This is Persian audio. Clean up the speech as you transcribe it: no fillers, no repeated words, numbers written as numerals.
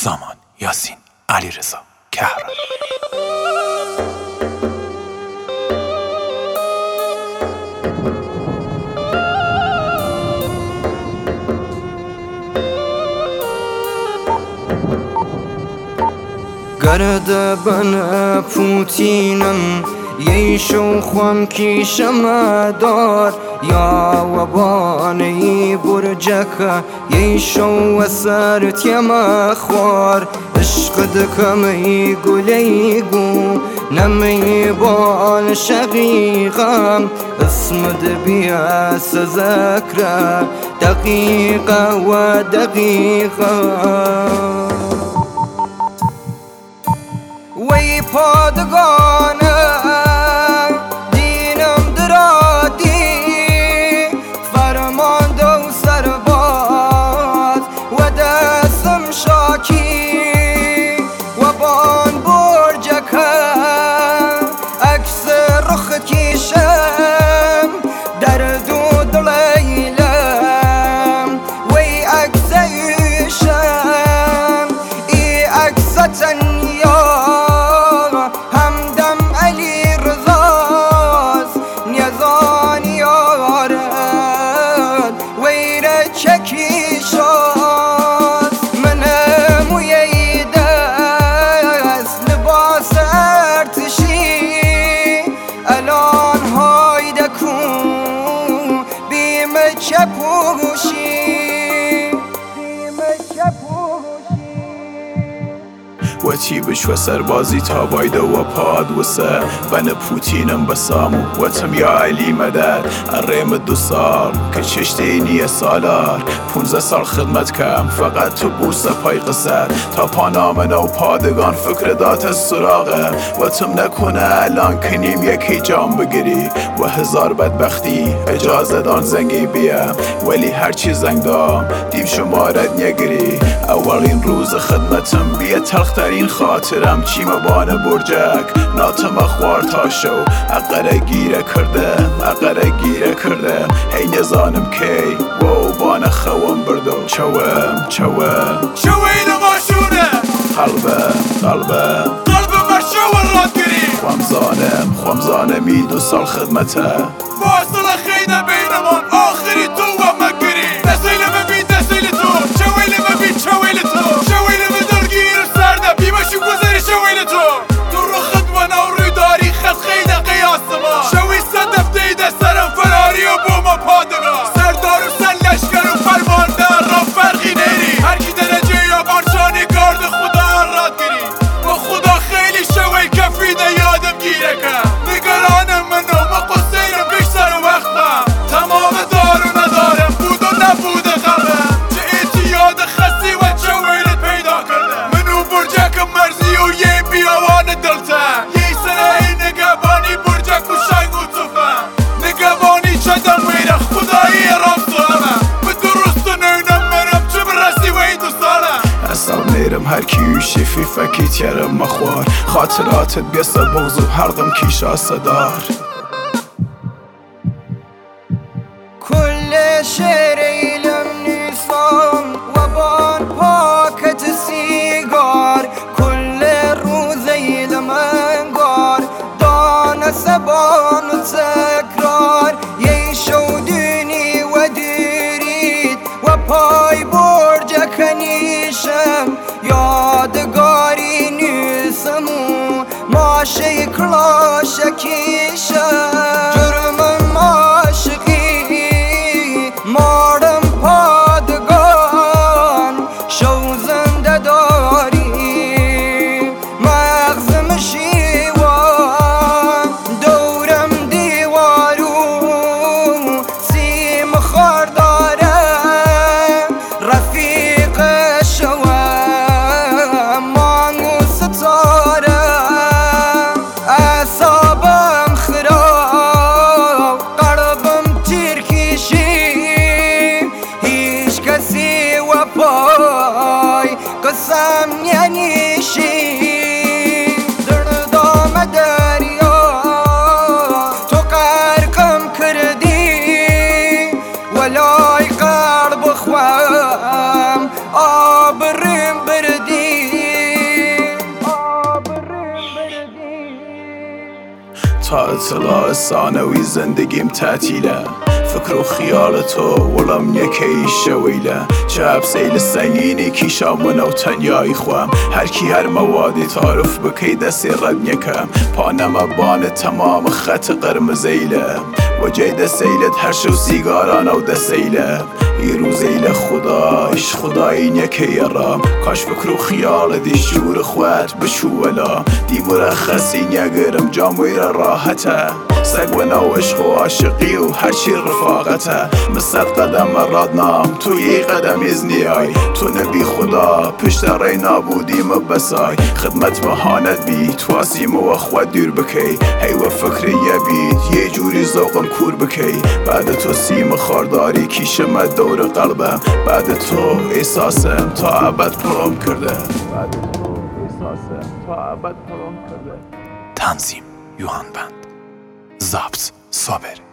سامان، یاسین، علیرضا، کهران. گرده بنا پوتینم یشو خوام کیشم دار یا وبانی برجکا یشو وسر تیم خوار عشق دکمی گلیگو نمی بال شقیقم اسم دبیا سذکر دقیقه و دقیقه وی پادگانه دینم درادی فرمانده و سرباز و دستم شاکی و بان برجکه عکس رخ کیشم در دو دلیلم وی عکس ایشم ای عکس تنیا چکیشاز منم و یه دست لباس ارتشی الان های دکون بیم چپوشی و چی بش و سربازی تا بایده و پاد وسه بن پوتینم بسامو و تم یا علی مدد الریم 2 سال که چشتینی سالار 15 سال خدمت کم فقط تو بوسه پای قصد تا پانامنه و پادگان فکر دات سراغه و تم نکنه الان کنیم یکی جام بگیری و 1000 بدبختی اجازه دان زنگی بیم ولی هرچی زنگ دام دیم شمارت نگیری اولین روز خدمتم بیه تلخترین خاطرم چیم بانه برجک ناتم خوار تا شو اقره گیره کردم هی نزانم کی و بانه خوام بردو چوم شوی نماشونه قلبم مرشو راد گیری خوامزانم 2 سال خدمته واصل خیده بینمان آخری تو و مگیری نسیل مبین نسیل تو شویل مبین شویل تو شویل مدرگیر سرده بیمشو گذاری شویل تو رو خدمانه و روی داری خد خیده قیاس ما شوی صدف دیده سرم فراری و بوم پادگاه سردار و سن لشکر و فرمانده را فرقی نیری هرکی درجه یا بارشانی گارد خدا راد گیری با خدا خیلی شوی کفیده یادم گیره که نگرانم منو با قصیرم بیشتر وقتم تمام دار و ندارم بود و نبوده قلبم چه اعتیاد خستی و چویلت پیدا کرده منو برجکم مرزی و یه بیاوان دلتن یه سرعی نگبانی برجک و شنگ و توفن نگبانی چدم ویره خدایی رام سالم به درست و نینم منم چه برسی و این 2 سالم اصلا میرم هر کیو شفی فکیت یرم مخوار خاطراتت بیسته بغض و هردم کیشا صدار کل شعر ایلم نیسان و بان پاکت سیگار کل روز ایلم انگار دان سبان و تکرار یه شودینی و دیرید و پای برجک نیشم یادگاری نیسمو ماشه کلاشکیشم جرمم عاشقی مارم پادگان شوزنده داری مغزم شیوان دورم دیوارو سیم خار دارم رفیق شوم مانگو ستارم اعصابم خراب قلبم تیر کشی هیچ کسی و پای قسم ننیشی دردام دریا تو غرقم کردی ولای قلب خوام آبرم بردی تا اطلاع ثانوی زندگیم تعطیله فکر و خیال تو ولم یکی شویله چه سیل سنگینی کیشا من و تنیایی خوام هر کی هر موادی تعرف بکی دستی رد نکم پانم بان تمام خط قرمزیله و جید سیلت هر شو سیگاران و دسیله ای روزیل خدایش خدایی نکه یرام کاش فکر و خیال دی شور خوات بشولا دی مرخصی نگرم جاموی راحته سگ و نو عشق و عاشقی و هرچی رفاقته مثل قدم رادنام تو یه قدم ازنیای تو نبی خدا پشت رای نابودیم بسای خدمت مهانت بی تواسیم و خود دور بکی هی و فکر یبید یه جوری ذوقم کور بکی بعد تو سیم خارداری کیشم دور قلبم بعد تو احساسم تا ابد پرام کرده تنظیم یوهان بند ضبط صابر